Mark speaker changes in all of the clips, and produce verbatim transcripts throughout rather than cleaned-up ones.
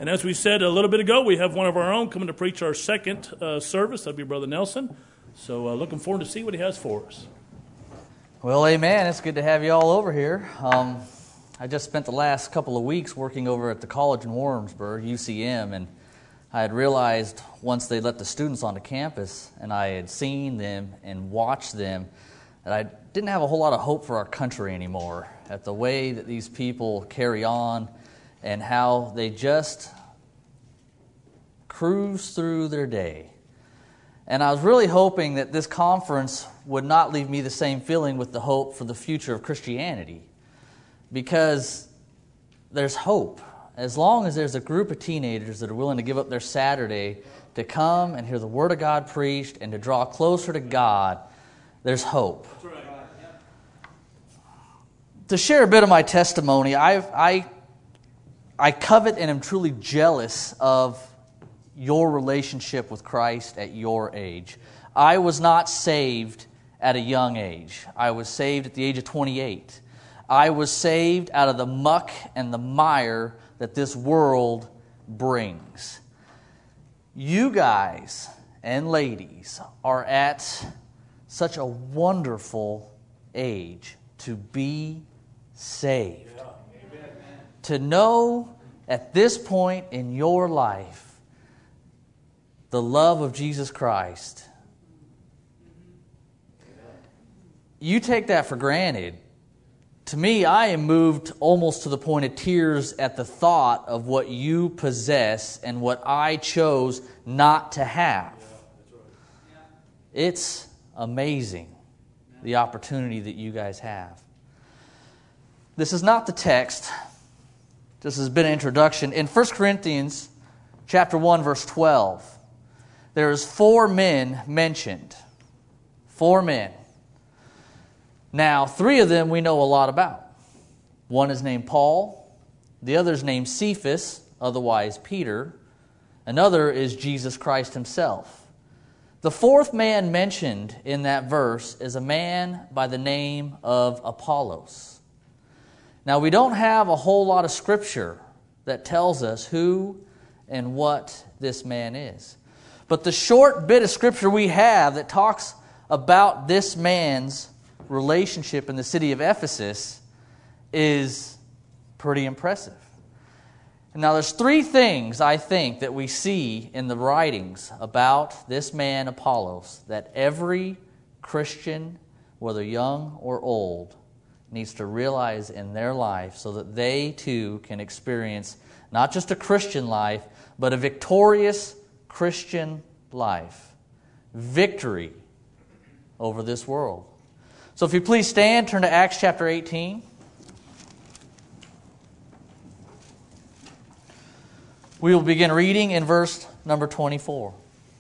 Speaker 1: And as we said a little bit ago, we have one of our own coming to preach our second uh, service. That'll be Brother Nelson. So uh, looking forward to see what he has for us.
Speaker 2: Well, amen. It's good to have you all over here. Um, I just spent the last couple of weeks working over at the college in Warrensburg, U C M, and I had realized once they let the students onto campus and I had seen them and watched them that I didn't have a whole lot of hope for our country anymore at the way that these people carry on and how they just cruise through their day. And I was really hoping that this conference would not leave me the same feeling with the hope for the future of Christianity, because there's hope. As long as there's a group of teenagers that are willing to give up their Saturday to come and hear the Word of God preached and to draw closer to God, there's hope. That's right. To share a bit of my testimony, I've, I I covet and am truly jealous of your relationship with Christ at your age. I was not saved at a young age. I was saved at the age of twenty-eight. I was saved out of the muck and the mire that this world brings. You guys and ladies are at such a wonderful age to be saved. Yeah. To know at this point in your life the love of Jesus Christ. You take that for granted. To me, I am moved almost to the point of tears at the thought of what you possess and what I chose not to have. It's amazing, the opportunity that you guys have. This is not the text. This has been an introduction. In First Corinthians chapter one, verse twelve, there's four men mentioned. Four men. Now, three of them we know a lot about. One is named Paul. The other is named Cephas, otherwise Peter. Another is Jesus Christ himself. The fourth man mentioned in that verse is a man by the name of Apollos. Now, we don't have a whole lot of scripture that tells us who and what this man is. But the short bit of scripture we have that talks about this man's relationship in the city of Ephesus is pretty impressive. Now, there's three things, I think, that we see in the writings about this man, Apollos, that every Christian, whether young or old, needs to realize in their life so that they, too, can experience not just a Christian life, but a victorious Christian life. Victory over this world. So if you please stand, turn to Acts chapter eighteen. We will begin reading in verse number twenty-four.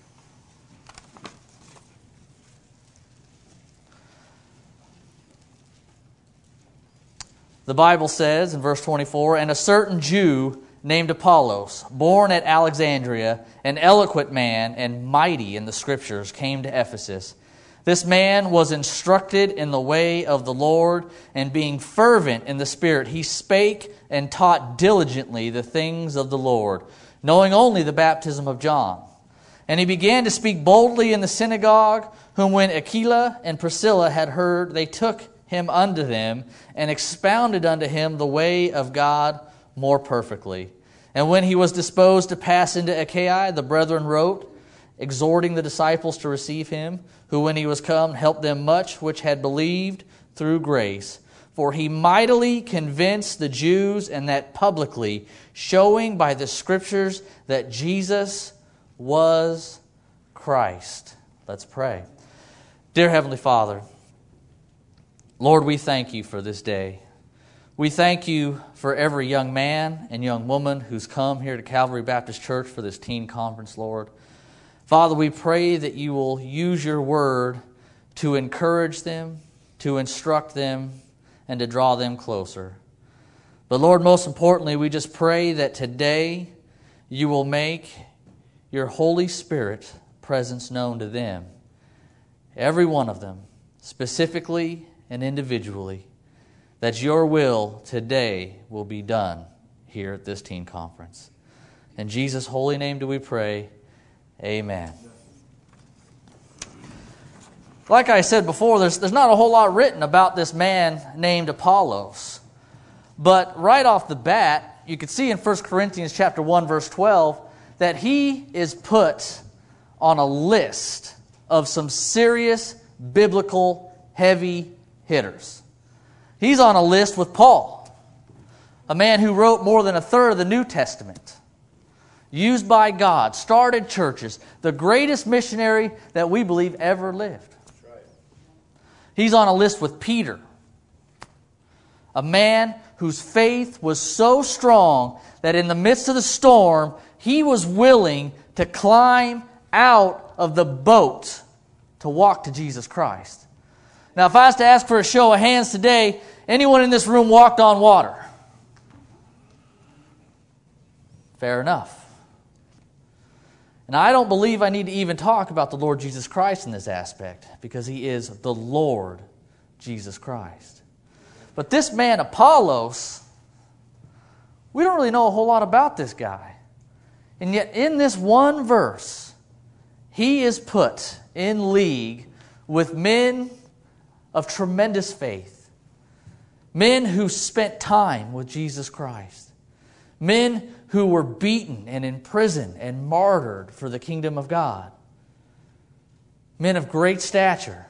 Speaker 2: The Bible says in verse twenty-four, "And a certain Jew named Apollos, born at Alexandria, an eloquent man and mighty in the Scriptures, came to Ephesus. This man was instructed in the way of the Lord, and being fervent in the Spirit, he spake and taught diligently the things of the Lord, knowing only the baptism of John. And he began to speak boldly in the synagogue, whom when Aquila and Priscilla had heard, they took him unto them, and expounded unto him the way of God more perfectly. And when he was disposed to pass into Achaia, the brethren wrote, exhorting the disciples to receive him, who when he was come helped them much which had believed through grace. For he mightily convinced the Jews, and that publicly, showing by the Scriptures that Jesus was Christ." Let's pray. Dear Heavenly Father, Lord, we thank you for this day. We thank you for every young man and young woman who's come here to Calvary Baptist Church for this teen conference, Lord. Father, we pray that you will use your word to encourage them, to instruct them, and to draw them closer. But Lord, most importantly, we just pray that today you will make your Holy Spirit presence known to them, every one of them, specifically and individually, that your will today will be done here at this teen conference. In Jesus' holy name do we pray. Amen. Like I said before, there's, there's not a whole lot written about this man named Apollos. But right off the bat, you can see in First Corinthians chapter one, verse twelve, that he is put on a list of some serious biblical heavy hitters. He's on a list with Paul, a man who wrote more than a third of the New Testament, used by God, started churches, the greatest missionary that we believe ever lived. He's on a list with Peter, a man whose faith was so strong that in the midst of the storm, he was willing to climb out of the boat to walk to Jesus Christ. Now, if I was to ask for a show of hands today, anyone in this room walked on water? Fair enough. And I don't believe I need to even talk about the Lord Jesus Christ in this aspect, because He is the Lord Jesus Christ. But this man, Apollos, we don't really know a whole lot about this guy. And yet in this one verse, he is put in league with men of tremendous faith. Men who spent time with Jesus Christ. Men who were beaten and imprisoned and martyred for the kingdom of God. Men of great stature.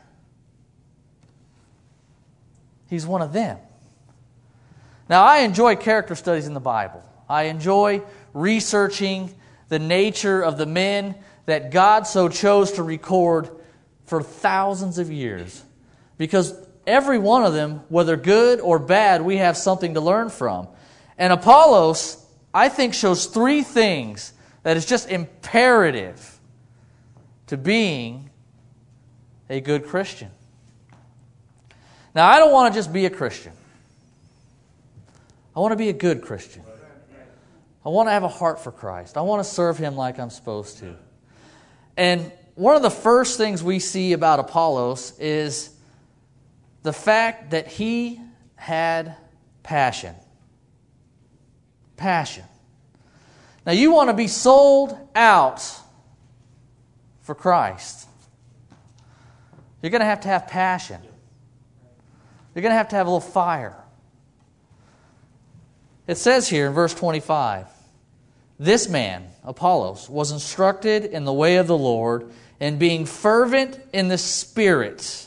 Speaker 2: He's one of them. Now, I enjoy character studies in the Bible. I enjoy researching the nature of the men that God so chose to record for thousands of years. Because every one of them, whether good or bad, we have something to learn from. And Apollos, I think, shows three things that is just imperative to being a good Christian. Now, I don't want to just be a Christian. I want to be a good Christian. I want to have a heart for Christ. I want to serve Him like I'm supposed to. And one of the first things we see about Apollos is the fact that he had passion. Passion. Now, you want to be sold out for Christ. You're going to have to have passion. You're going to have to have a little fire. It says here in verse twenty-five, this man, Apollos, was instructed in the way of the Lord and being fervent in the Spirit.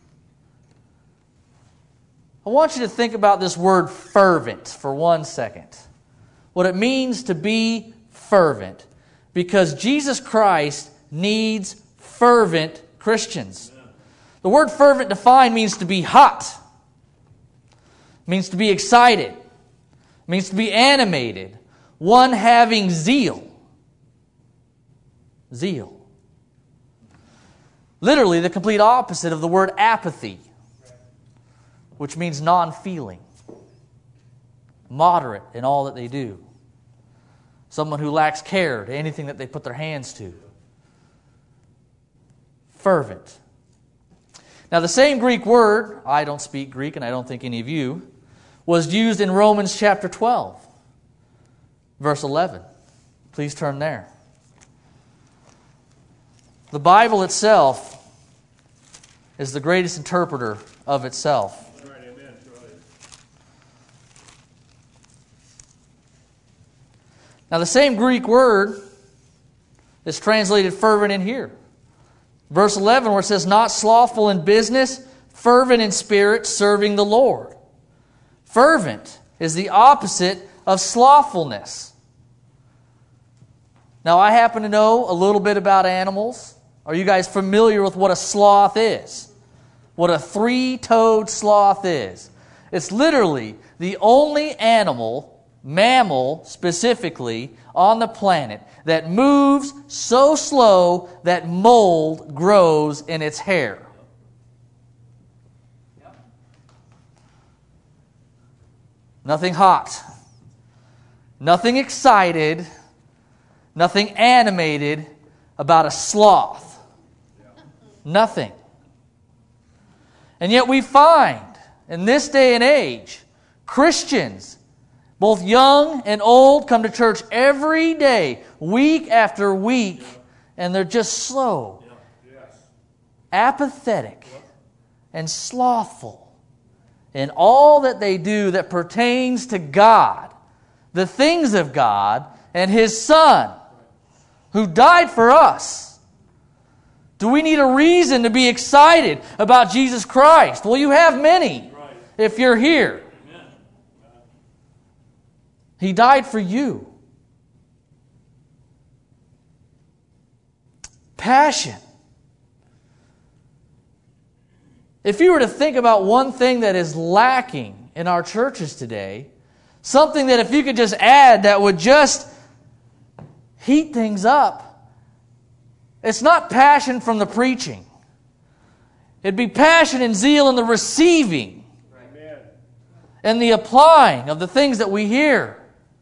Speaker 2: I want you to think about this word fervent for one second. What it means to be fervent. Because Jesus Christ needs fervent Christians. The word fervent defined means to be hot. It means to be excited. It means to be animated. One having zeal. Zeal. Literally the complete opposite of the word apathy, which means non-feeling. Moderate in all that they do. Someone who lacks care to anything that they put their hands to. Fervent. Now the same Greek word, I don't speak Greek and I don't think any of you, was used in Romans chapter twelve, verse eleven. Please turn there. The Bible itself is the greatest interpreter of itself. Now the same Greek word is translated fervent in here. Verse eleven, where it says, not slothful in business, fervent in spirit, serving the Lord. Fervent is the opposite of slothfulness. Now, I happen to know a little bit about animals. Are you guys familiar with what a sloth is? What a three-toed sloth is? It's literally the only animal, mammal specifically, on the planet that moves so slow that mold grows in its hair. Nothing hot. Nothing excited. Nothing animated about a sloth. Nothing. And yet we find, in this day and age, Christians both young and old, come to church every day, week after week, and they're just slow, apathetic, and slothful in all that they do that pertains to God, the things of God, and His Son, who died for us. Do we need a reason to be excited about Jesus Christ? Well, you have many if you're here. He died for you. Passion. If you were to think about one thing that is lacking in our churches today, something that if you could just add that would just heat things up, it's not passion from the preaching. It'd be passion and zeal in the receiving Amen. And the applying of the things that we hear.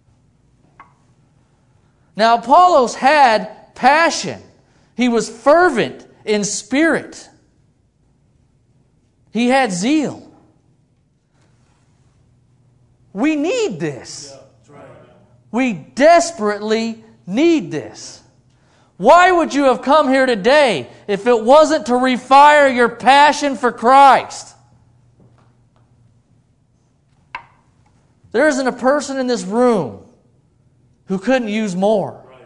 Speaker 2: Now, Apollos had passion. He was fervent in spirit. He had zeal. We need this.
Speaker 1: Yeah, that's right.
Speaker 2: We desperately need this. Why would you have come here today if it wasn't to refire your passion for Christ? There isn't a person in this room who couldn't use more.
Speaker 1: Right.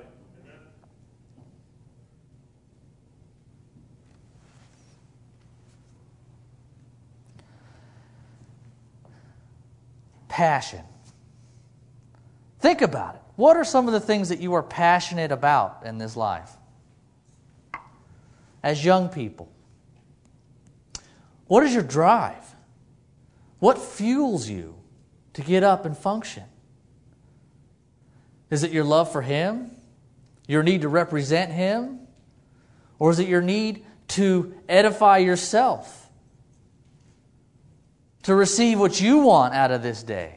Speaker 2: Passion. Think about it. What are some of the things that you are passionate about in this life? As young people, what is your drive? What fuels you to get up and function? Is it your love for Him? Your need to represent Him? Or is it your need to edify yourself? To receive what you want out of this day?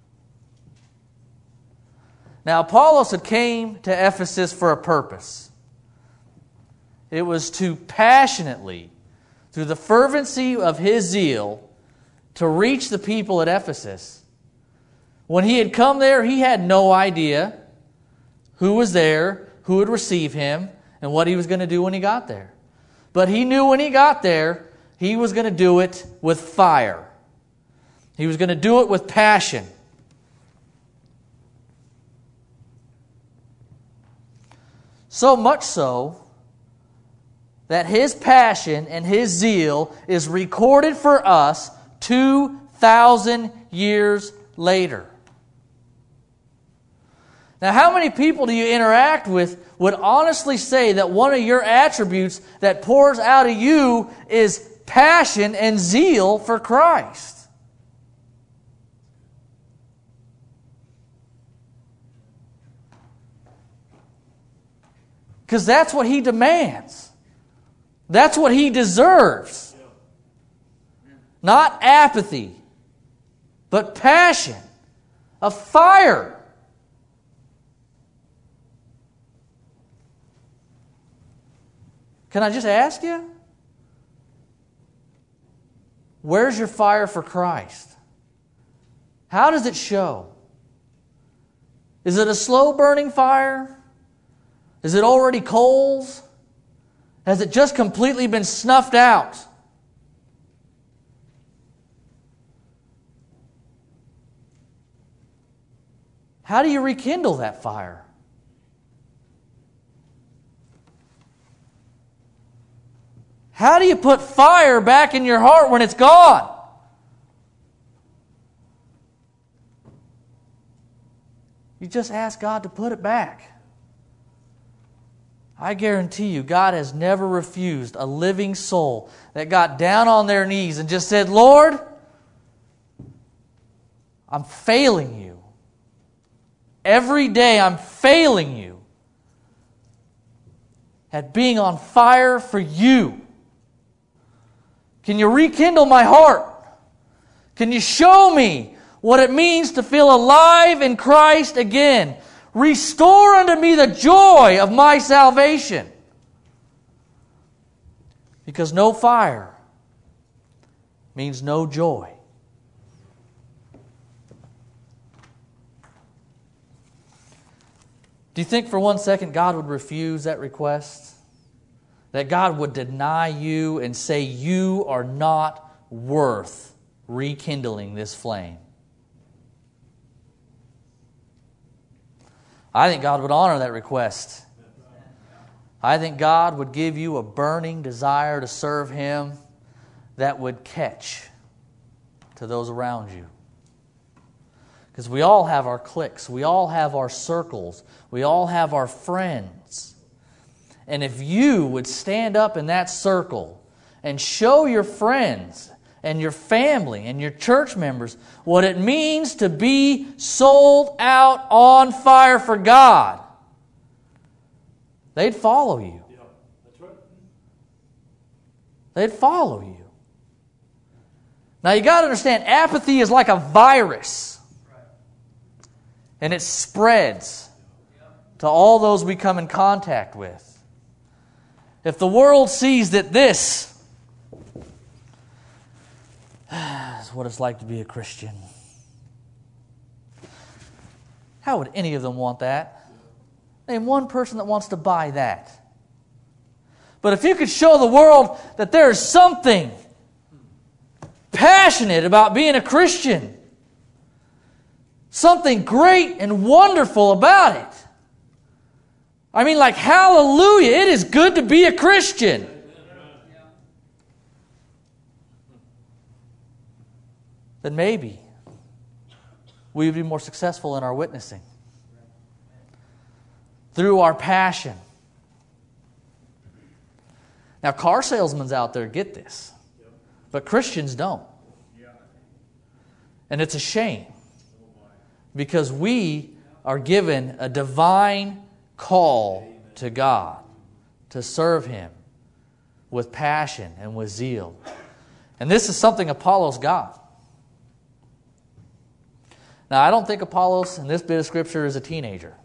Speaker 2: Now, Apollos had came to Ephesus for a purpose. It was to passionately, through the fervency of his zeal, to reach the people at Ephesus. When he had come there, he had no idea who was there, who would receive him, and what he was going to do when he got there. But he knew when he got there, he was going to do it with fire. He was going to do it with passion. So much so that his passion and his zeal is recorded for us two thousand years later. Now, how many people do you interact with would honestly say that one of your attributes that pours out of you is passion and zeal for Christ? Because that's what He demands. That's what He deserves. Not apathy, but passion, a fire. Can I just ask you? Where's your fire for Christ? How does it show? Is it a slow burning fire? Is it already coals? Has it just completely been snuffed out? How do you rekindle that fire? How do you put fire back in your heart when it's gone? You just ask God to put it back. I guarantee you, God has never refused a living soul that got down on their knees and just said, Lord, I'm failing you. Every day I'm failing you at being on fire for you. Can you rekindle my heart? Can you show me what it means to feel alive in Christ again? Restore unto me the joy of my salvation. Because no fire means no joy. Do you think for one second God would refuse that request? That God would deny you and say you are not worth rekindling this flame? I think God would honor that request. I think God would give you a burning desire to serve Him that would catch to those around you. Because we all have our cliques. We all have our circles. We all have our friends. And if you would stand up in that circle and show your friends and your family and your church members what it means to be sold out on fire for God, they'd follow you.
Speaker 1: Yeah, that's right.
Speaker 2: They'd follow you. Now you got to understand, apathy is like a virus. And it spreads to all those we come in contact with. If the world sees that this is what it's like to be a Christian, how would any of them want that? Name one person that wants to buy that. But if you could show the world that there is something passionate about being a Christian, something great and wonderful about it. I mean, like, hallelujah, it is good to be a Christian. Then maybe we would be more successful in our witnessing. Through our passion. Now, car salesmen out there get this. But Christians don't. And it's a shame. Because we are given a divine call to God to serve Him with passion and with zeal. And this is something Apollos got. Now, I don't think Apollos in this bit of Scripture is a teenager.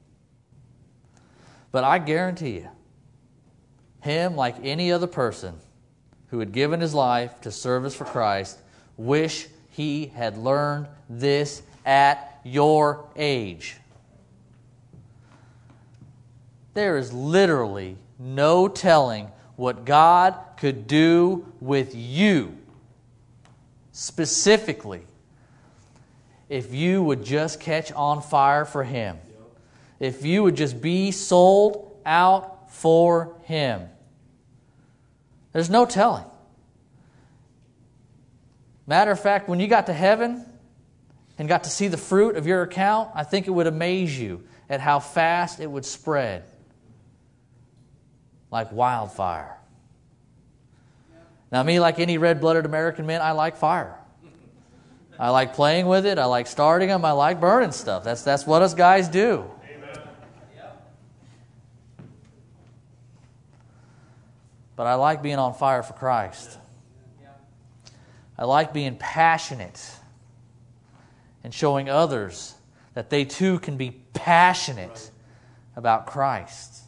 Speaker 2: But I guarantee you, him, like any other person who had given his life to service for Christ, wish he had learned this at your age. There is literally no telling what God could do with you specifically if you would just catch on fire for Him. If you would just be sold out for Him. There's no telling. Matter of fact, when you got to heaven and got to see the fruit of your account, I think it would amaze you at how fast it would spread like wildfire. Now, me, like any red-blooded American man, I like fire. I like playing with it. I like starting them. I like burning stuff. That's that's what us guys do.
Speaker 1: Amen.
Speaker 2: But I like being on fire for Christ. I like being passionate and showing others that they too can be passionate about Christ.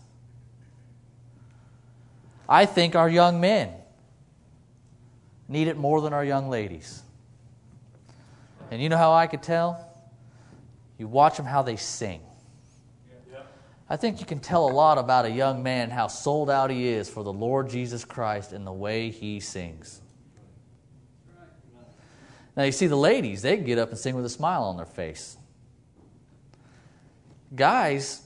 Speaker 2: I think our young men need it more than our young ladies. And you know how I could tell? You watch them how they sing. I think you can tell a lot about a young man, how sold out he is for the Lord Jesus Christ in the way he sings. Now you see the ladies, they get up and sing with a smile on their face. Guys,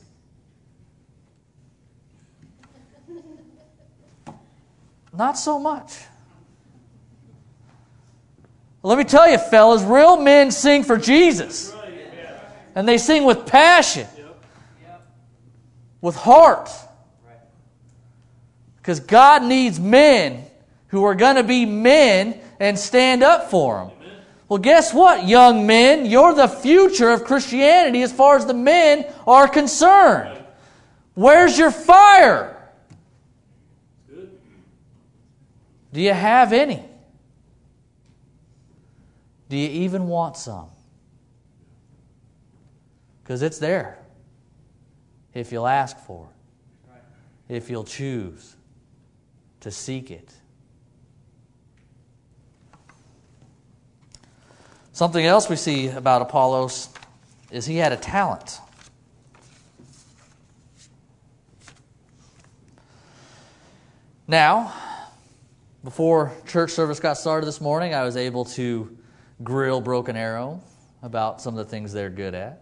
Speaker 2: not so much. Let me tell you, fellas, real men sing for Jesus. And they sing with passion. With heart. Because God needs men who are going to be men and stand up for Him. Well, guess what, young men? You're the future of Christianity as far as the men are concerned. Where's your fire? Do you have any? Do you even want some? Because it's there. If you'll ask for it. If you'll choose to seek it. Something else we see about Apollos is he had a talent. Now, before church service got started this morning, I was able to grill Broken Arrow about some of the things they're good at.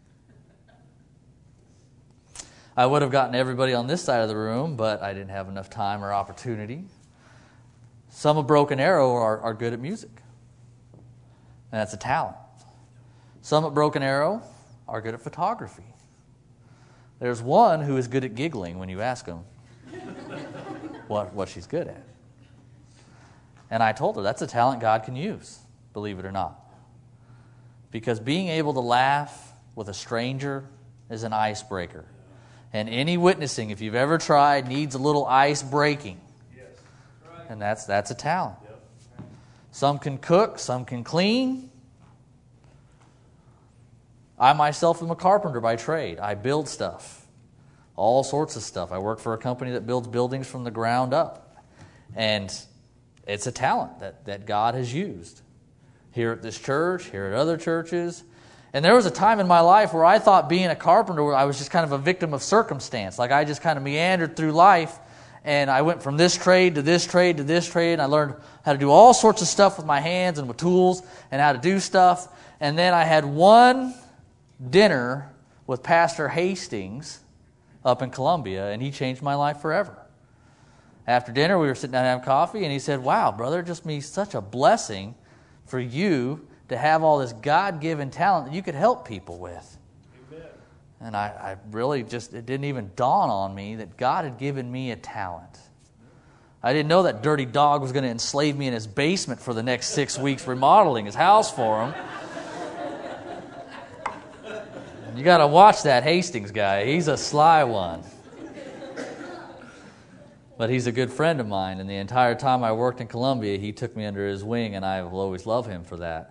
Speaker 2: I would have gotten everybody on this side of the room, but I didn't have enough time or opportunity. Some of Broken Arrow are, are good at music, and that's a talent. Some at Broken Arrow are good at photography. There's one who is good at giggling when you ask him what, what she's good at. And I told her that's a talent God can use, believe it or not. Because being able to laugh with a stranger is an icebreaker. And any witnessing, if you've ever tried, needs a little ice breaking. Yes. Right. And that's that's a talent. Yep. Some can cook, some can clean. I myself am a carpenter by trade. I build stuff. All sorts of stuff. I work for a company that builds buildings from the ground up. And it's a talent that, that God has used. Here at this church, here at other churches. And there was a time in my life where I thought being a carpenter, I was just kind of a victim of circumstance. Like I just kind of meandered through life, and I went from this trade to this trade to this trade, and I learned how to do all sorts of stuff with my hands and with tools and how to do stuff. And then I had one dinner with Pastor Hastings up in Columbia, and he changed my life forever. After dinner, we were sitting down having coffee, and he said, "Wow, brother, it just means such a blessing for you to have all this God-given talent that you could help people with." Amen. And I, I really just, it didn't even dawn on me that God had given me a talent. I didn't know that dirty dog was going to enslave me in his basement for the next six weeks remodeling his house for him. You got to watch that Hastings guy. He's a sly one. But he's a good friend of mine, and the entire time I worked in Columbia, he took me under his wing, and I will always love him for that.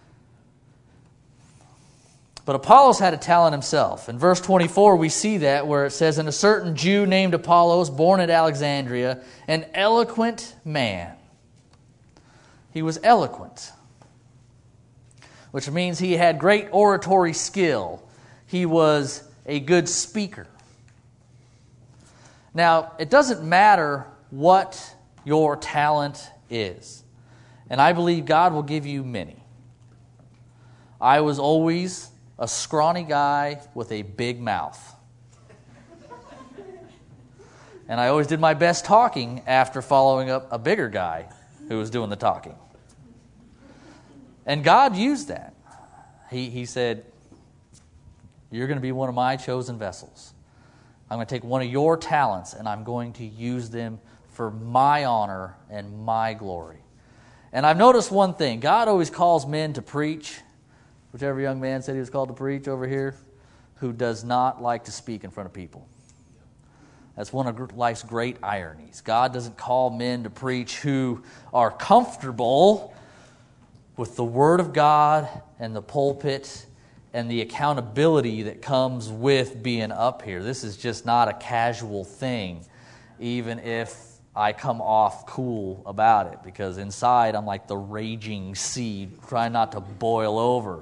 Speaker 2: But Apollos had a talent himself. In verse twenty-four, we see that where it says, "And a certain Jew named Apollos, born at Alexandria, an eloquent man." He was eloquent, which means he had great oratory skill. He was a good speaker. Now, it doesn't matter what your talent is. And I believe God will give you many. I was always a scrawny guy with a big mouth. And I always did my best talking after following up a bigger guy who was doing the talking. And God used that. He, he said, "You're going to be one of my chosen vessels. I'm going to take one of your talents and I'm going to use them for my honor and my glory." And I've noticed one thing. God always calls men to preach. Whichever young man said he was called to preach over here, who does not like to speak in front of people. That's one of life's great ironies. God doesn't call men to preach who are comfortable with the Word of God and the pulpit and the accountability that comes with being up here. This is just not a casual thing, even if I come off cool about it, because inside I'm like the raging sea, trying not to boil over.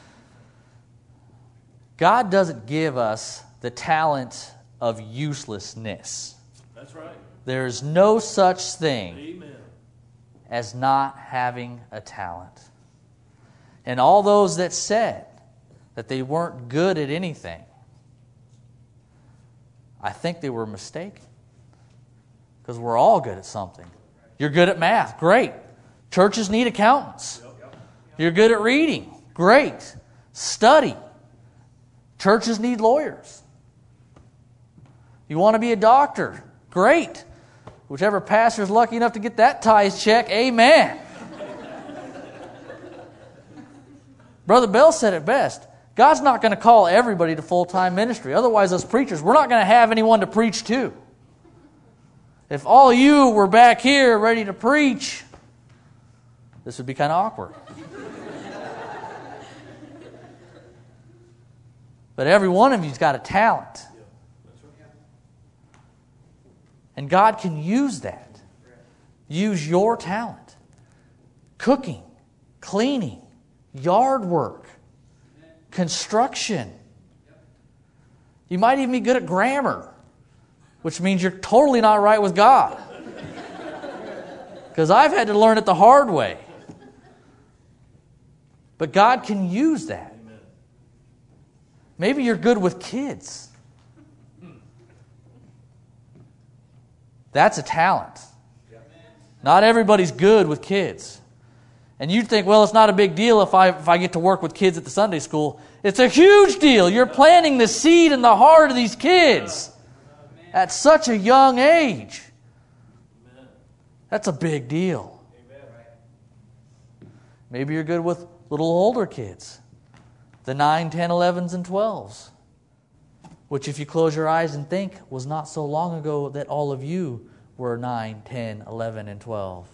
Speaker 2: God doesn't give us the talent of uselessness.
Speaker 1: That's right.
Speaker 2: There's no such thing
Speaker 1: Amen.
Speaker 2: as not having a talent. And all those that said that they weren't good at anything, I think they were mistaken. Because we're all good at something. You're good at math. Great. Churches need accountants. You're good at reading. Great. Study. Churches need lawyers. You want to be a doctor? Great. Whichever pastor is lucky enough to get that tithe check, amen. Brother Bell said it best. God's not going to call everybody to full-time ministry. Otherwise, us preachers, we're not going to have anyone to preach to. If all you were back here ready to preach, this would be kind of awkward. But every one of you's got a talent. And God can use that. Use your talent. Cooking, cleaning, yard work, construction. You might even be good at grammar, which means you're totally not right with God. because I've had to learn it the hard way. But God can use that. Maybe you're good with kids. That's a talent. Not everybody's good with kids. And you'd think, well, it's not a big deal if I if I get to work with kids at the Sunday school. It's a huge deal. You're planting the seed in the heart of these kids at such a young age. That's a big deal. Maybe you're good with little older kids, the nine, ten, elevens, and twelves, which if you close your eyes and think was not so long ago that all of you were nine, ten, eleven, and twelve.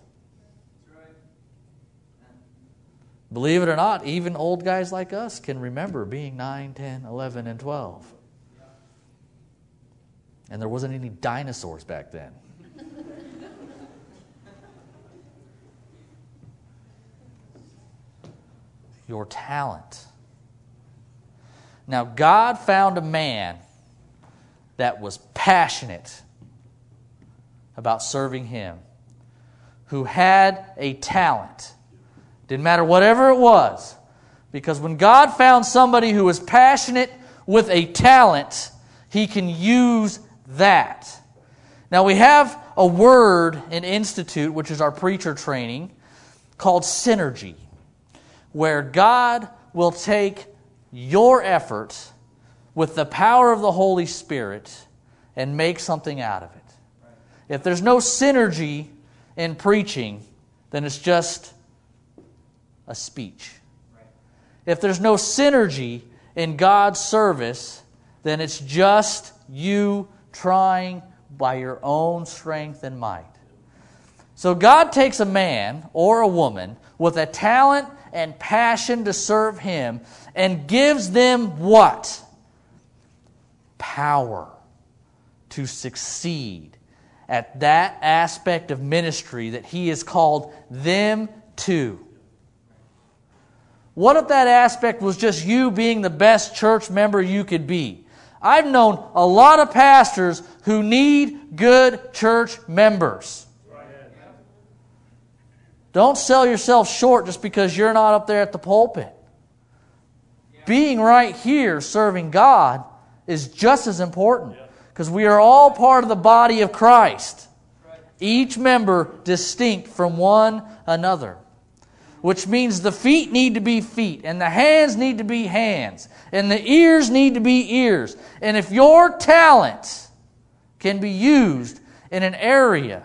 Speaker 2: Believe it or not, even old guys like us can remember being nine, ten, eleven, and twelve. And there wasn't any dinosaurs back then. Your talent. Now, God found a man that was passionate about serving Him, who had a talent. Didn't matter whatever it was, because when God found somebody who was passionate with a talent, He can use that. Now, we have a word in Institute, which is our preacher training, called synergy, where God will take your effort with the power of the Holy Spirit and make something out of it. If there's no synergy in preaching, then it's just a speech. If there's no synergy in God's service, then it's just you trying by your own strength and might. So God takes a man or a woman with a talent and passion to serve Him and gives them what? Power to succeed at that aspect of ministry that He has called them to. What if that aspect was just you being the best church member you could be? I've known a lot of pastors who need good church members. Don't sell yourself short just because you're not up there at the pulpit. Being right here serving God is just as important, because we are all part of the body of Christ, each member distinct from one another. Which means the feet need to be feet, and the hands need to be hands, and the ears need to be ears. And if your talent can be used in an area,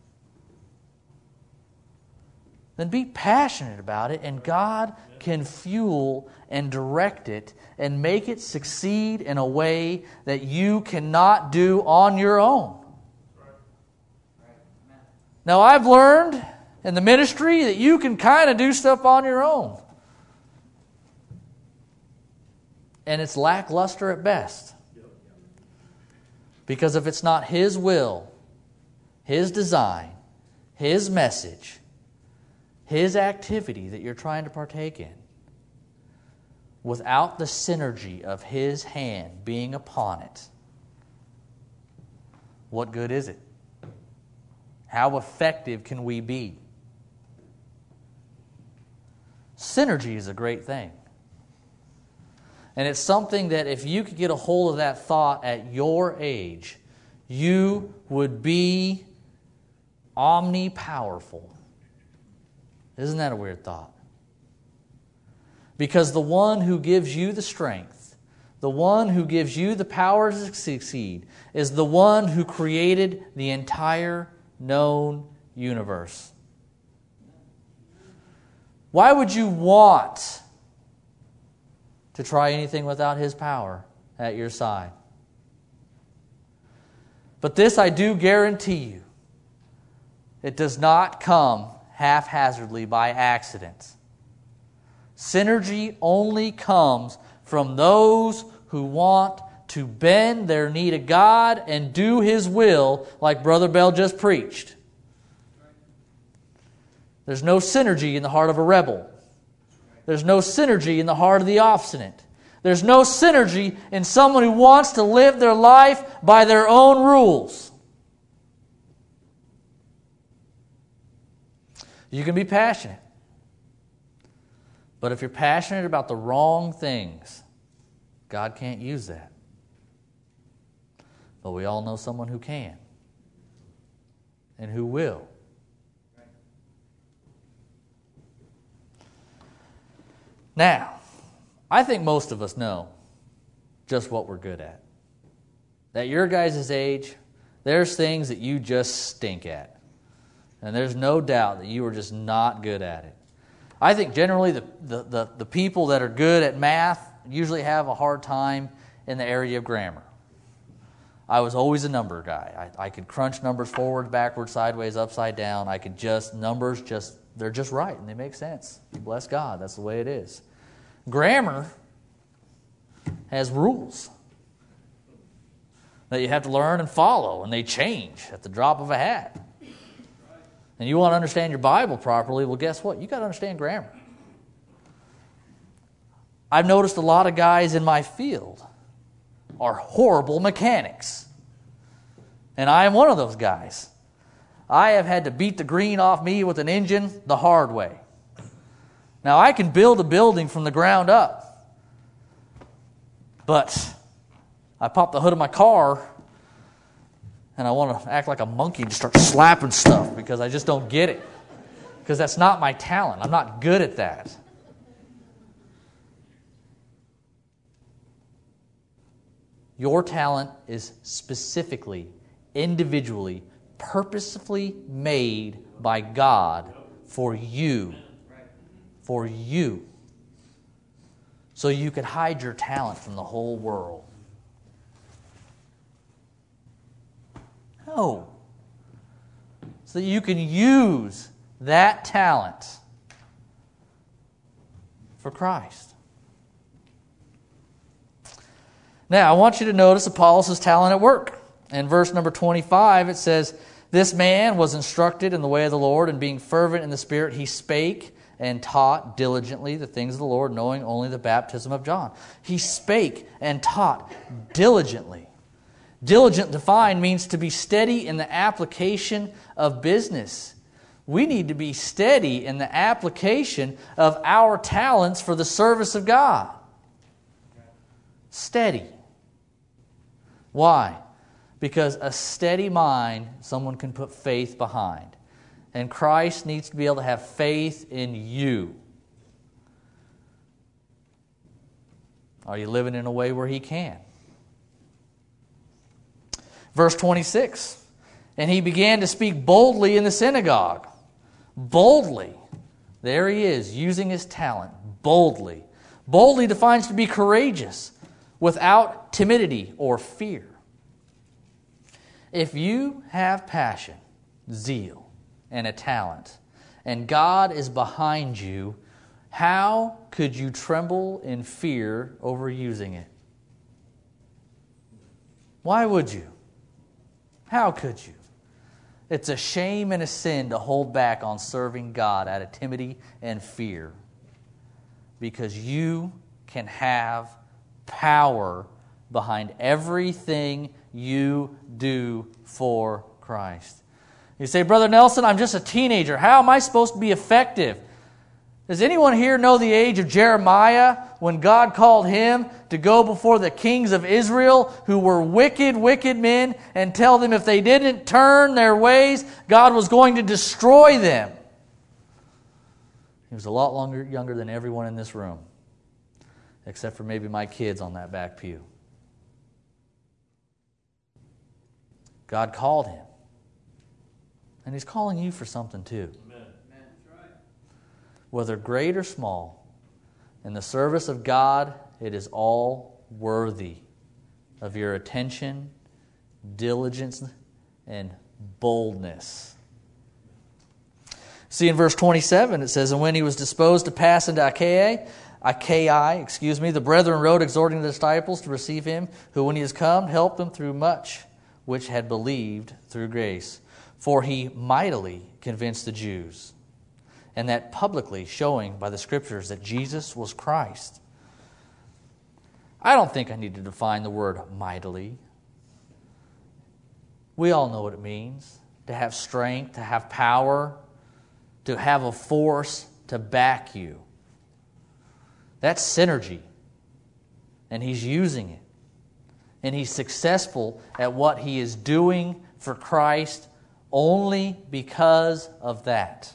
Speaker 2: then be passionate about it, and God can fuel and direct it and make it succeed in a way that you cannot do on your own. Now, I've learned in the ministry that you can kind of do stuff on your own. And it's lackluster at best. Because if it's not His will, His design, His message, His activity that you're trying to partake in, without the synergy of His hand being upon it, what good is it? How effective can we be? Synergy is a great thing. And it's something that if you could get a hold of that thought at your age, you would be omnipowerful. Isn't that a weird thought? Because the one who gives you the strength, the one who gives you the power to succeed, is the one who created the entire known universe. Why would you want to try anything without His power at your side? But this I do guarantee you, it does not come haphazardly by accident. Synergy only comes from those who want to bend their knee to God and do His will, like Brother Bell just preached. There's no synergy in the heart of a rebel. There's no synergy in the heart of the obstinate. There's no synergy in someone who wants to live their life by their own rules. You can be passionate. But if you're passionate about the wrong things, God can't use that. But we all know someone who can and who will. Now, I think most of us know just what we're good at. At your guys' age, there's things that you just stink at. And there's no doubt that you are just not good at it. I think generally the, the, the, the people that are good at math usually have a hard time in the area of grammar. I was always a number guy. I, I could crunch numbers forward, backward, sideways, upside down. I could just, numbers just, they're just right and they make sense. Bless God, that's the way it is. Grammar has rules that you have to learn and follow, and they change at the drop of a hat. And you want to understand your Bible properly, well, guess what? You got to understand grammar. I've noticed a lot of guys in my field are horrible mechanics. And I am one of those guys. I have had to beat the green off me with an engine the hard way. Now, I can build a building from the ground up. But I pop the hood of my car and I want to act like a monkey and just start slapping stuff because I just don't get it. Because that's not my talent. I'm not good at that. Your talent is specifically, individually, purposefully made by God for you. For you. So you could hide your talent from the whole world. No. So that you can use that talent for Christ. Now, I want you to notice Apollos' talent at work. In verse number twenty-five, it says, "This man was instructed in the way of the Lord, and being fervent in the Spirit, he spake and taught diligently the things of the Lord, knowing only the baptism of John." He spake and taught diligently. Diligent defined means to be steady in the application of business. We need to be steady in the application of our talents for the service of God. Steady. Why? Because a steady mind, someone can put faith behind. And Christ needs to be able to have faith in you. Are you living in a way where He can? Verse twenty-six, "And he began to speak boldly in the synagogue." Boldly. There he is, using his talent. Boldly. Boldly defines to be courageous, without timidity or fear. If you have passion, zeal, and a talent, and God is behind you, how could you tremble in fear over using it? Why would you? How could you? It's a shame and a sin to hold back on serving God out of timidity and fear, because you can have power behind everything you do for Christ. You say, "Brother Nelson, I'm just a teenager. How am I supposed to be effective?" Does anyone here know the age of Jeremiah when God called him to go before the kings of Israel who were wicked, wicked men and tell them if they didn't turn their ways, God was going to destroy them? He was a lot longer, younger than everyone in this room, except for maybe my kids on that back pew. God called him. And He's calling you for something too. Whether great or small, in the service of God, it is all worthy of your attention, diligence, and boldness. See, in verse twenty-seven, it says, "And when he was disposed to pass into Achaia, Achaia, excuse me, the brethren wrote, exhorting the disciples to receive him, who when he is come, helped them through much which had believed through grace. For he mightily convinced the Jews, and that publicly showing by the Scriptures that Jesus was Christ." I don't think I need to define the word mightily. We all know what it means. To have strength, to have power, to have a force to back you. That's synergy. And he's using it. And he's successful at what he is doing for Christ only because of that.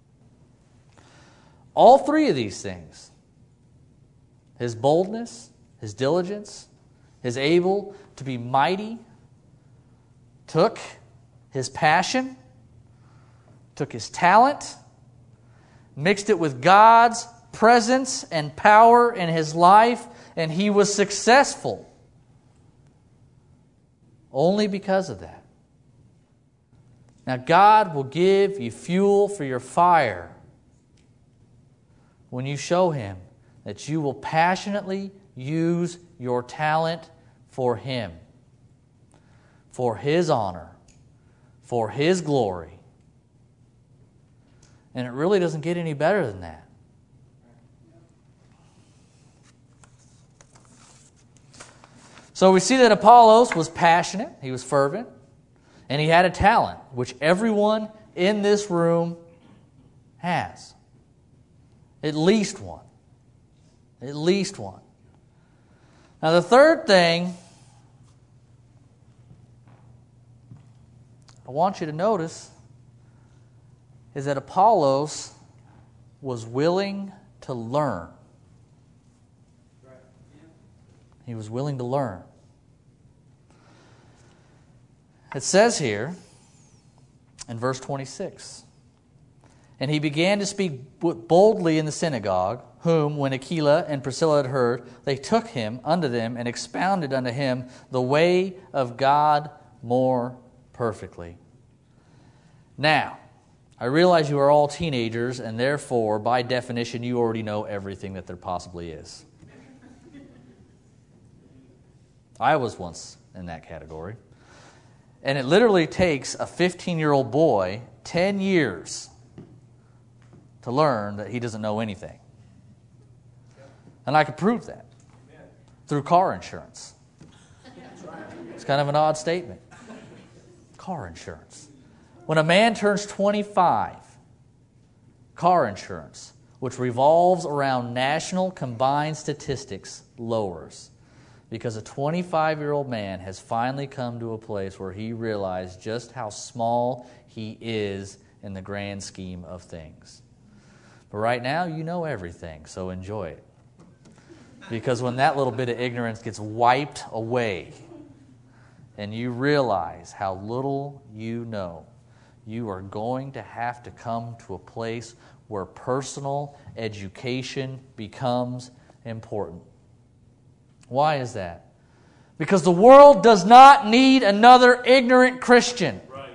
Speaker 2: All three of these things, his boldness, his diligence, his able to be mighty, took his passion, took his talent, mixed it with God's presence and power in his life, and he was successful only because of that. Now, God will give you fuel for your fire when you show him that you will passionately use your talent for him, for his honor, for his glory. And it really doesn't get any better than that. So we see that Apollos was passionate, he was fervent, and he had a talent, which everyone in this room has. At least one. At least one. Now the third thing I want you to notice is that Apollos was willing to learn. He was willing to learn. It says here in verse twenty-six, and he began to speak boldly in the synagogue, whom, when Aquila and Priscilla had heard, they took him unto them and expounded unto him the way of God more perfectly. Now, I realize you are all teenagers, and therefore, by definition, you already know everything that there possibly is. I was once in that category. And it literally takes a fifteen-year-old boy ten years to learn that he doesn't know anything. And I could prove that through car insurance. It's kind of an odd statement. Car insurance. When a man turns twenty-five, car insurance, which revolves around national combined statistics, lowers. Because a twenty-five-year-old man has finally come to a place where he realized just how small he is in the grand scheme of things. But right now, you know everything, so enjoy it. Because when that little bit of ignorance gets wiped away and you realize how little you know, you are going to have to come to a place where personal education becomes important. Why is that? Because the world does not need another ignorant Christian.
Speaker 1: Right.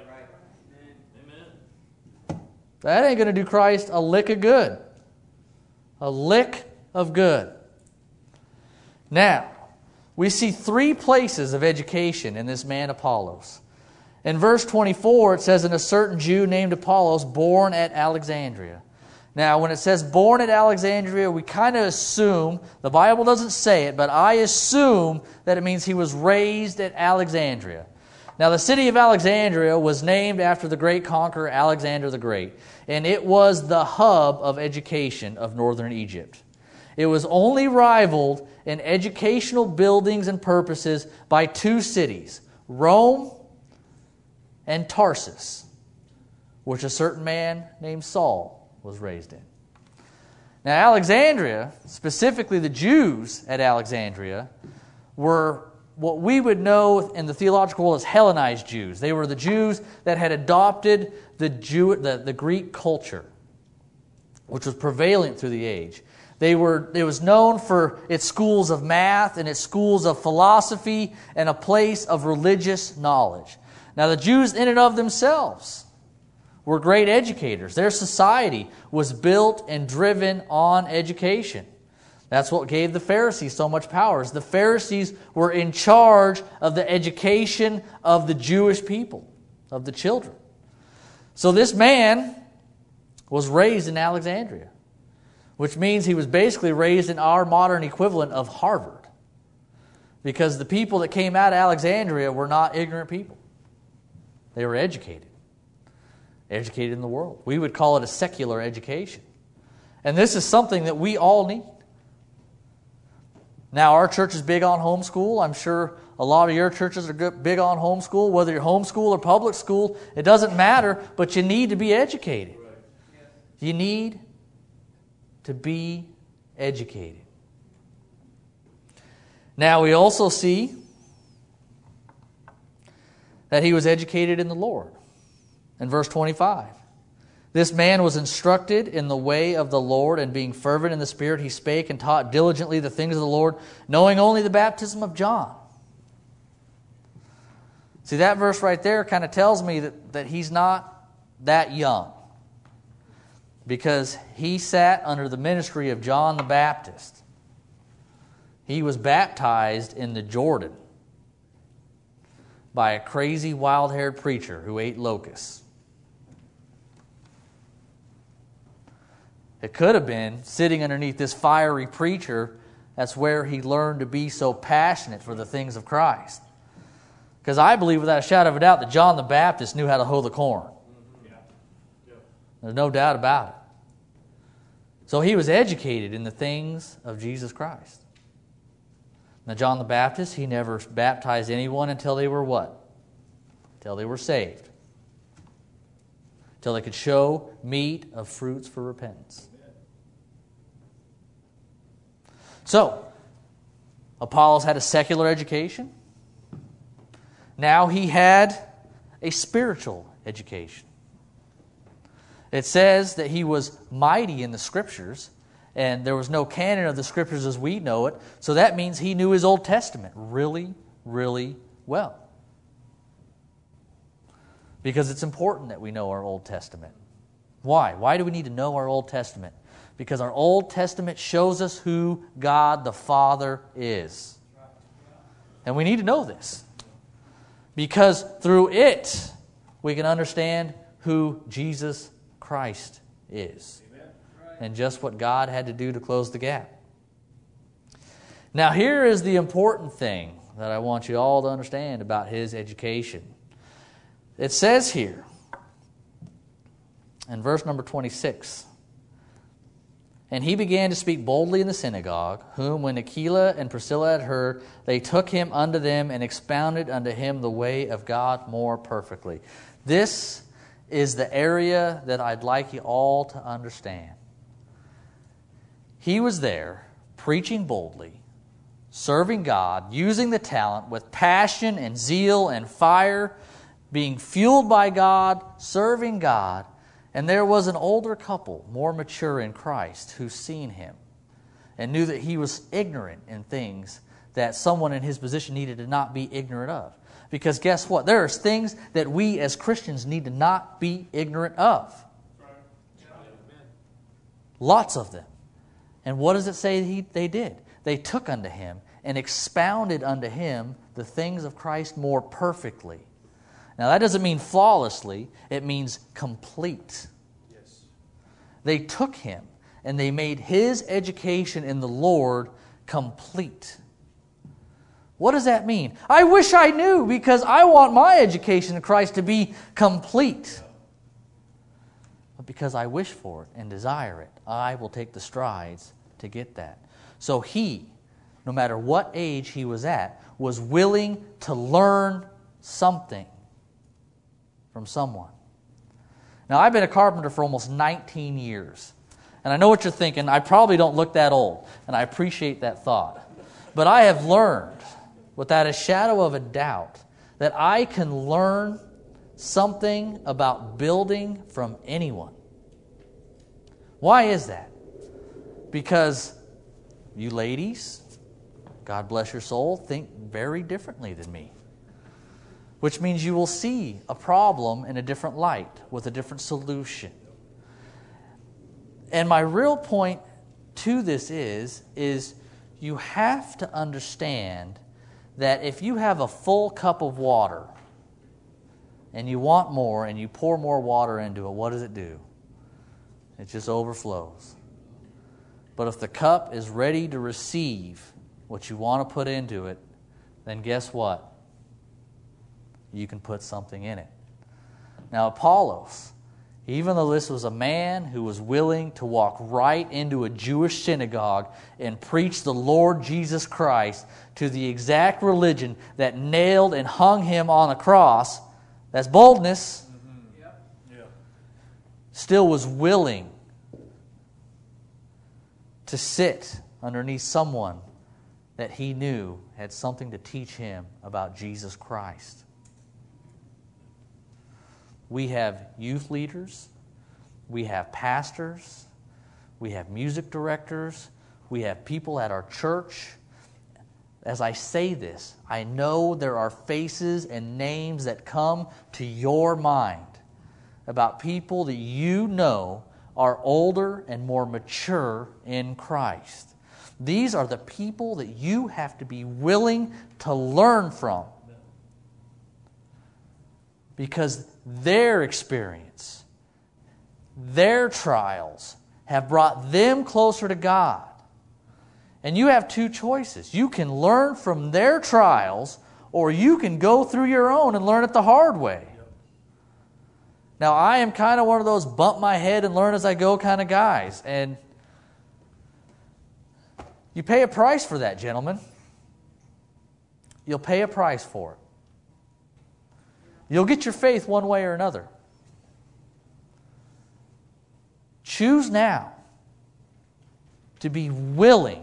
Speaker 1: Amen.
Speaker 2: That ain't going to do Christ a lick of good. A lick of good. Now, we see three places of education in this man Apollos. In verse twenty-four, it says, and a certain Jew named Apollos, born at Alexandria. Now, when it says born at Alexandria, we kind of assume, the Bible doesn't say it, but I assume that it means he was raised at Alexandria. Now, the city of Alexandria was named after the great conqueror Alexander the Great, and it was the hub of education of northern Egypt. It was only rivaled in educational buildings and purposes by two cities, Rome and Tarsus, which a certain man named Saul was raised in. Now, Alexandria, specifically the Jews at Alexandria, were what we would know in the theological world as Hellenized Jews. They were the Jews that had adopted the, Jew, the, the Greek culture, which was prevalent through the age. They were, it was known for its schools of math and its schools of philosophy and a place of religious knowledge. Now, the Jews in and of themselves were great educators. Their society was built and driven on education. That's what gave the Pharisees so much power. The Pharisees were in charge of the education of the Jewish people, of the children. So this man was raised in Alexandria, which means he was basically raised in our modern equivalent of Harvard, because the people that came out of Alexandria were not ignorant people. They were educated. educated in the world. We would call it a secular education. And this is something that we all need. Now, our church is big on homeschool. I'm sure a lot of your churches are big on homeschool. Whether you're homeschool or public school, it doesn't matter, but you need to be educated. You need to be educated. Now, we also see that he was educated in the Lord. In verse twenty-five, this man was instructed in the way of the Lord, and being fervent in the Spirit, he spake and taught diligently the things of the Lord, knowing only the baptism of John. See, that verse right there kind of tells me that, that he's not that young, because he sat under the ministry of John the Baptist. He was baptized in the Jordan by a crazy, wild-haired preacher who ate locusts. It could have been sitting underneath this fiery preacher. That's where he learned to be so passionate for the things of Christ. Because I believe without a shadow of a doubt that John the Baptist knew how to hoe the corn. There's no doubt about it. So he was educated in the things of Jesus Christ. Now, John the Baptist, he never baptized anyone until they were what? Until they were saved. Until they could show meat of fruits for repentance. So, Apollos had a secular education. Now he had a spiritual education. It says that he was mighty in the Scriptures, and there was no canon of the Scriptures as we know it, so that means he knew his Old Testament really, really well. Because it's important that we know our Old Testament. Why? Why do we need to know our Old Testament? Because our Old Testament shows us who God the Father is. And we need to know this. Because through it, we can understand who Jesus Christ is. And just what God had to do to close the gap. Now here is the important thing that I want you all to understand about his education. It says here, in verse number twenty-six, and he began to speak boldly in the synagogue, whom when Aquila and Priscilla had heard, they took him unto them and expounded unto him the way of God more perfectly. This is the area that I'd like you all to understand. He was there preaching boldly, serving God, using the talent with passion and zeal and fire, being fueled by God, serving God. And there was an older couple, more mature in Christ, who seen him and knew that he was ignorant in things that someone in his position needed to not be ignorant of. Because guess what? There are things that we as Christians need to not be ignorant of. Lots of them. And what does it say he, they did? They took unto him and expounded unto him the things of Christ more perfectly. Now that doesn't mean flawlessly, it means complete. Yes. They took him and they made his education in the Lord complete. What does that mean? I wish I knew, because I want my education in Christ to be complete. But because I wish for it and desire it, I will take the strides to get that. So he, no matter what age he was at, was willing to learn something from someone. Now, I've been a carpenter for almost nineteen years. And I know what you're thinking. I probably don't look that old. And I appreciate that thought. But I have learned, without a shadow of a doubt, that I can learn something about building from anyone. Why is that? Because you ladies, God bless your soul, think very differently than me. Which means you will see a problem in a different light with a different solution. And my real point to this is, is you have to understand that if you have a full cup of water and you want more and you pour more water into it, what does it do? It just overflows. But if the cup is ready to receive what you want to put into it, then guess what? You can put something in it. Now, Apollos, Even though this was a man who was willing to walk right into a Jewish synagogue and preach the Lord Jesus Christ to the exact religion that nailed and hung him on a cross, that's boldness, mm-hmm. Yep. Yeah. Still was willing to sit underneath someone that he knew had something to teach him about Jesus Christ. We have youth leaders, we have pastors, we have music directors, we have people at our church. As I say this, I know there are faces and names that come to your mind about people that you know are older and more mature in Christ. These are the people that you have to be willing to learn from, because their experience, their trials have brought them closer to God. And you have two choices. You can learn from their trials, or you can go through your own and learn it the hard way. Now, I am kind of one of those bump my head and learn as I go kind of guys. And you pay a price for that, gentlemen. You'll pay a price for it. You'll get your faith one way or another. Choose now to be willing,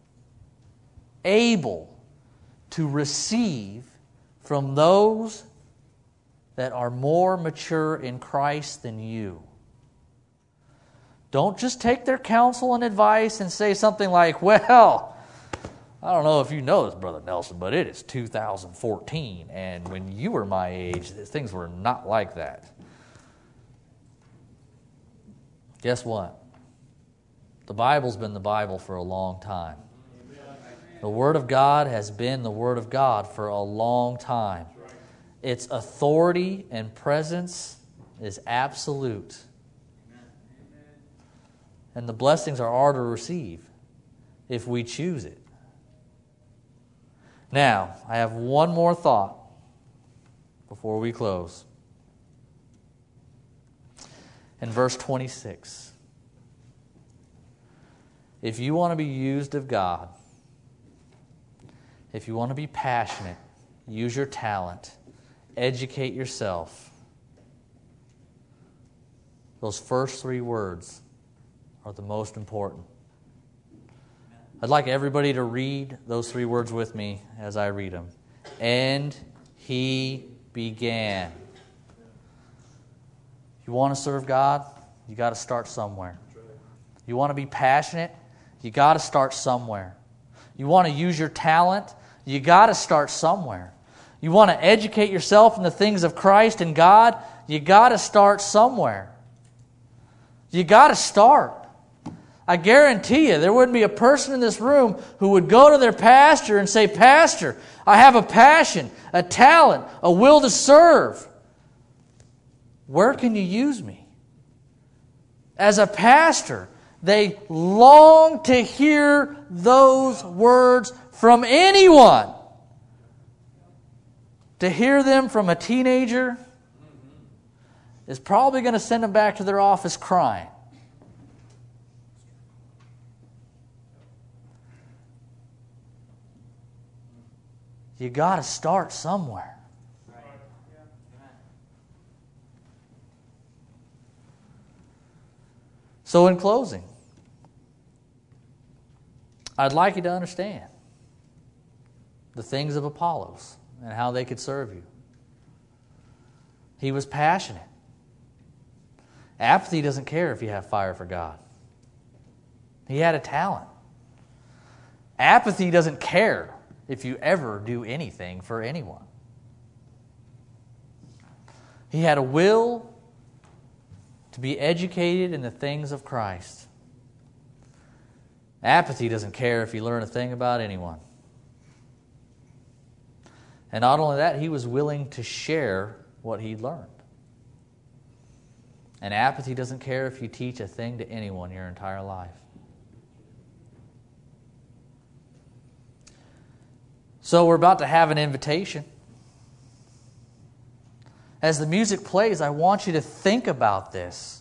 Speaker 2: able to receive from those that are more mature in Christ than you. Don't just take their counsel and advice and say something like, well, I don't know if you know this, Brother Nelson, but it is two thousand fourteen, and when you were my age, things were not like that. Guess what? The Bible's been the Bible for a long time. The Word of God has been the Word of God for a long time. Its authority and presence is absolute. And the blessings are ours to receive if we choose it. Now, I have one more thought before we close. In verse twenty-six, if you want to be used of God, if you want to be passionate, use your talent, educate yourself. Those first three words are the most important. I'd like everybody to read those three words with me as I read them. And he began. You want to serve God? You got to start somewhere. You want to be passionate? You got to start somewhere. You want to use your talent? You got to start somewhere. You want to educate yourself in the things of Christ and God? You got to start somewhere. You got to start. I guarantee you there wouldn't be a person in this room who would go to their pastor and say, Pastor, I have a passion, a talent, a will to serve. Where can you use me? As a pastor, they long to hear those words from anyone. To hear them from a teenager is probably going to send them back to their office crying. You got to start somewhere. So in closing, I'd like you to understand the things of Apollos and how they could serve you. He was passionate. Apathy doesn't care if you have fire for God. He had a talent. Apathy doesn't care if you ever do anything for anyone. He had a will to be educated in the things of Christ. Apathy doesn't care if you learn a thing about anyone. And not only that, he was willing to share what he'd learned. And apathy doesn't care if you teach a thing to anyone your entire life. So we're about to have an invitation. As the music plays, I want you to think about this.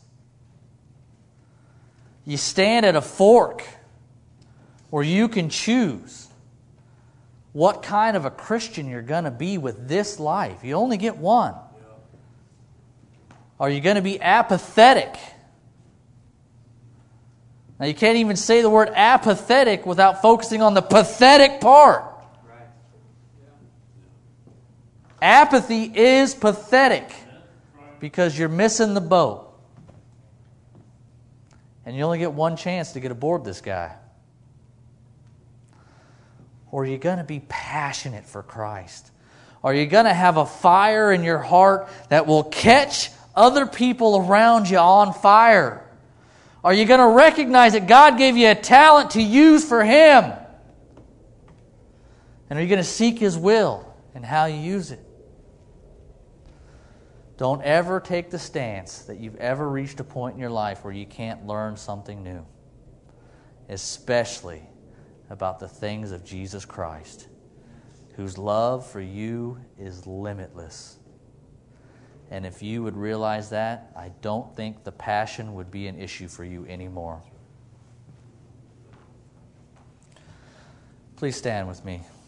Speaker 2: You stand at a fork where you can choose what kind of a Christian you're going to be with this life. You only get one. Are you going to be apathetic? Now, you can't even say the word apathetic without focusing on the pathetic part. Apathy is pathetic because you're missing the boat. And you only get one chance to get aboard this guy. Or are you going to be passionate for Christ? Are you going to have a fire in your heart that will catch other people around you on fire? Are you going to recognize that God gave you a talent to use for Him? And are you going to seek His will and how you use it? Don't ever take the stance that you've ever reached a point in your life where you can't learn something new, especially about the things of Jesus Christ, whose love for you is limitless. And if you would realize that, I don't think the passion would be an issue for you anymore. Please stand with me.